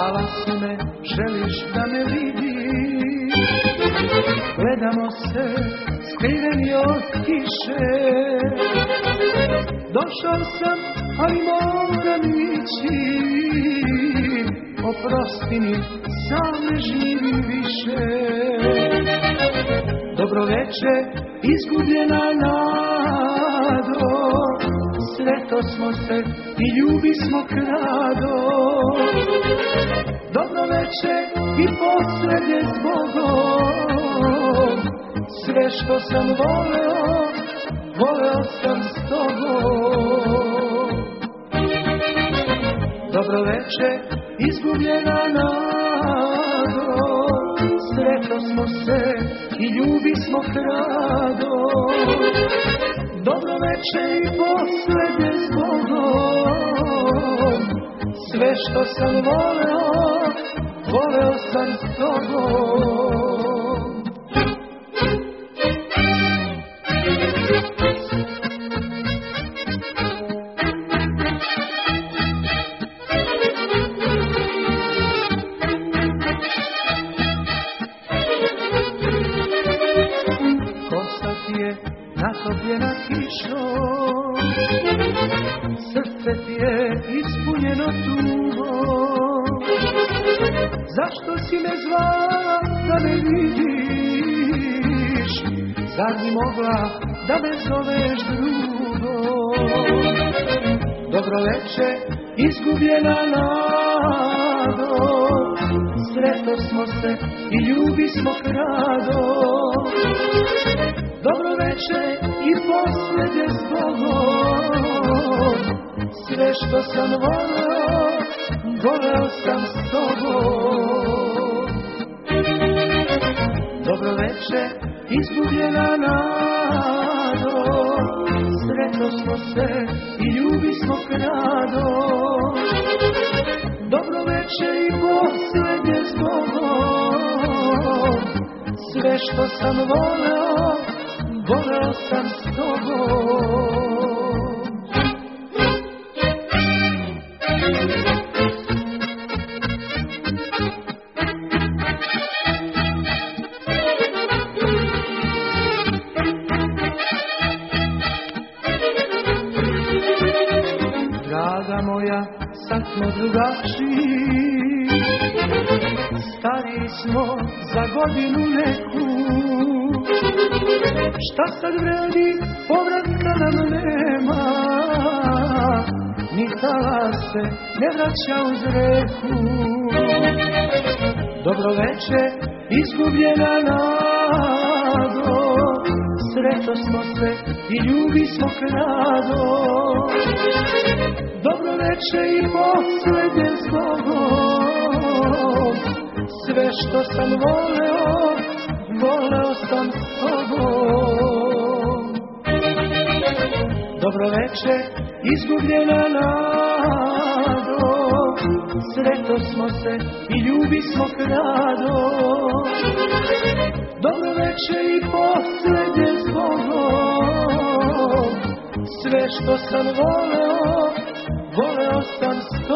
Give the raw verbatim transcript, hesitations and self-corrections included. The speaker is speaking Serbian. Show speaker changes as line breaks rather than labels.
zvala si me, želiš da me vidiš. Gledamo se, skriveni od kiše. Došao sam, ali moram ići. Oprosti mi, sam ne živim više. Dobro veče, izgubljena nado. Sreto smo se i ljubi smo krado. Dobro veče i posljednje s Bogom. Sve što sam voleo, voleo sam s tobom. Dobro veče, izgubljena nado. Srećo smo se i ljubi smo krado. Dobro veče i posljednje s Bogom. Sve što sam voleo, voleo sam s tobom. Natopljena kišom, srce ti je ispunjeno tugom. Zašto si me zvala da me vidiš? Zar bi mogla da me zoveš drugom? Dobro veče, izgubljena nado. Sreto smo se i ljubi smo krado. Dobro veče i posljednje s Bogom. Sve što sam voleo, voleo sam s tobom. Dobro veče, izgubljena nado. Srećo smo se i ljubi smo krado. Dobro veče i posljednje s Bogom. Sve što sam voleo, voleo sam s tobom. Draga moja, sad smo drugačiji. Stariji smo za godinu neku. Šta sad vredi, povratka nam nema. Ni tala se ne vraća uz reku. Dobro veče, izgubljena nado. Srećo smo se i ljubi smo krado. Dobro veče i posljednje s Bogom. Sve što sam voleo, voleo sam s tobom. Dobro veče, izgubljena nado. Sreto smo se i ljubi smo krado. Dobro veče i posljednje s Bogom. Sve što sam voleo, voleo sam s tobom.